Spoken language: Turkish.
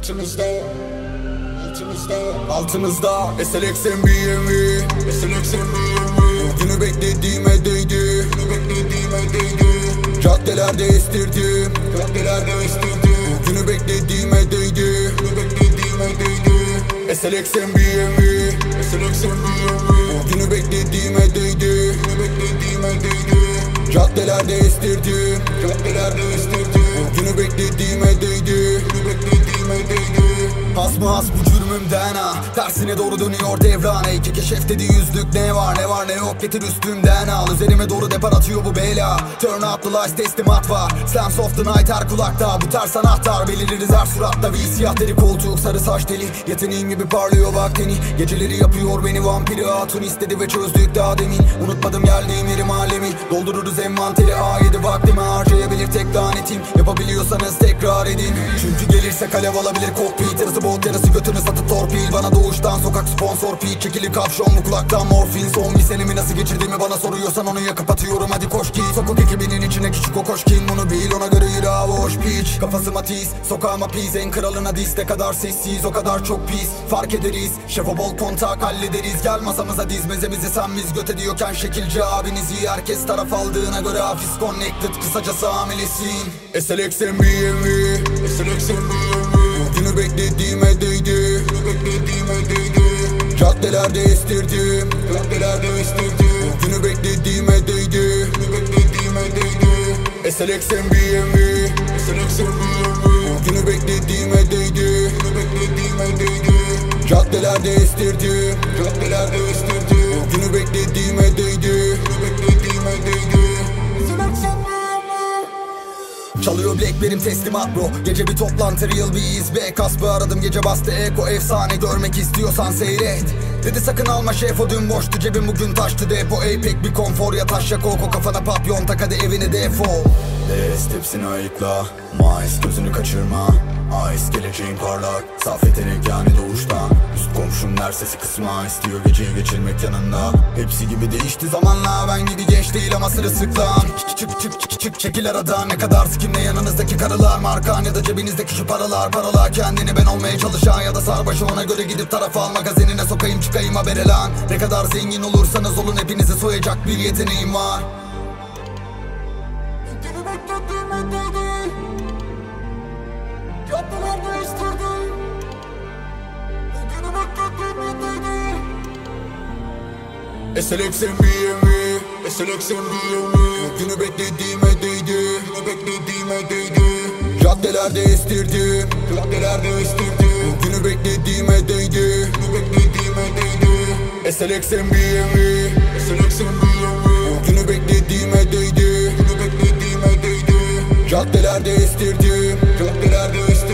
İçimizde altımızda SLX MBMV, SLX MBMV. Günü beklediğime değdi, caddelerde estirdim, Günü beklediğime değdi, SLX MBMV, Günü beklediğime değdi, caddelerde estirdim, Günü beklediğime değdi, Has mı has bu cürmümden ha, tersine doğru dönüyor devran. İki keşef dedi yüzlük, ne var ne yok getir üstümden al. Üzerime doğru depar atıyor bu bela. Turn up the lights, teslimat var. Slams of the night her kulakta. Bu ters anahtar beliririz her suratta. Bir siyah deri koltuk, sarı saç deli. Yeteneğim gibi parlıyor bak teni. Geceleri yapıyor beni vampiri. Hatun istedi ve çözdük daha demin. Unutmadım geldiğim yerim alemi. Doldururuz envanteri, A7 vaktimi harcayabilir tek lanetim. Yapabiliyorsanız tekrar edin. Çünkü gelirse kalev alabilir kokpit. Yarısı bot yarısı götünü satıp torpil. Bana doğuştan sokak sponsor peak. Çekili kapşonlu kulaktan morfin. Son bir senemi nasıl geçirdiğimi bana soruyorsan onu yakıp atıyorum, hadi koş git. Sokak ekibinin içine küçük o koşkin. Bunu bil, ona göre yürü hoş piç. Kafası matiz, sokağıma pis. En kralına diz, ne kadar sessiz o kadar çok pis. Fark ederiz, şefa bol kontak hallederiz. Gel masamıza diz, mezemizi sen biz göt ediyorken şekilci abinizi. Herkes taraf aldığına göre hafif connected, kısacası hamilesin. SLX MBMV, Günü beklediğime değdi, caddelerde estirdim, Günü beklediğime değdi, SLX MBMV, Günü beklediğime değdi, caddelerde estirdim, Günü beklediğime değdi. Çalıyor Blackberry'm teslimat bro. Gece bir toplantı real bir izbe. Kaspı aradım gece bastı eko efsane. Görmek istiyorsan seyret. Dedi sakın alma şef o dün boştu. Cebim bugün taştı depo. Pek bir konfor ya taş ya koko. Kafana papyon tak hadi evine defol. Des tepsini ayıkla. Mais gözünü kaçırma. Ice geleceğin parlak. Saf yetenek yani doğuştan. Üst komşum der sesi kısma. İstiyor geceyi geçirmek yanında. Hepsi gibi değişti zamanla. Ben gibi genç değil ama sırılsıklam. Çık çekil aradan. Ne kadar sikimle yanınızdaki karılar. Markan ya da cebinizdeki şu paralar. Parala kendini ben olmaya çalışan. Ya da sarbaşı ona göre gidip taraf al. Magazinine sokayım çıkayım habere lan. Ne kadar zengin olursanız olun hepinizi soyacak bir yeteneğim var. SLX MBMV, Günü beklediğime değdi, caddelerde estirdim, Günü beklediğime değdi, SLX MBMV, Günü beklediğime değdi, caddelerde estirdim,